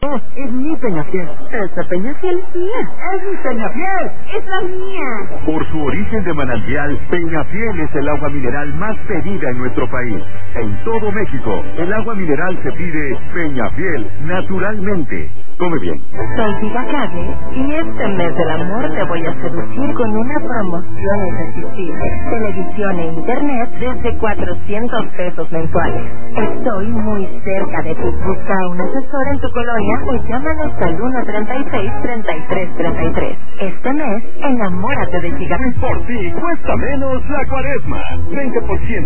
No, es mi Peñafiel. Esa Peñafiel es mía. ¡Es mi Peñafiel! ¡Es la mía! Por su origen de manantial, Peñafiel es el agua mineral más pedida en nuestro país. En todo México, el agua mineral se pide Peñafiel naturalmente. Come bien. Soy Diva Cague y este mes del amor te voy a seducir con una promoción irresistible. Televisión e internet desde 400 pesos mensuales. Estoy muy cerca de ti. Busca a un asesor en tu colonia o llámanos al 136-3333. Este mes, enamórate de Giga. Por ti cuesta menos la Cuaresma. 20%